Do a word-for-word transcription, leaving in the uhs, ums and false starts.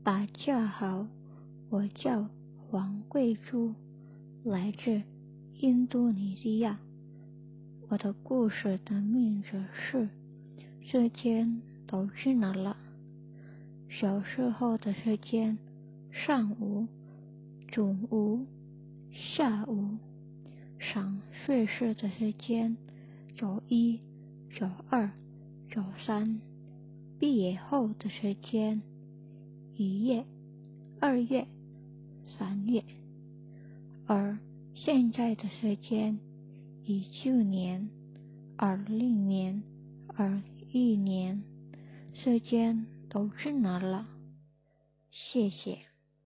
大家好，我叫黄桂珠，来自印度尼西亚。我的故事的名字是时间都去哪了。小时候的时间，上午、中午、下午；上学时的时间，周一、周二、周三；毕业后的时间，一月、二月、三月。而现在的时间，一九年、二零年、二一年，时间都去哪了？谢谢。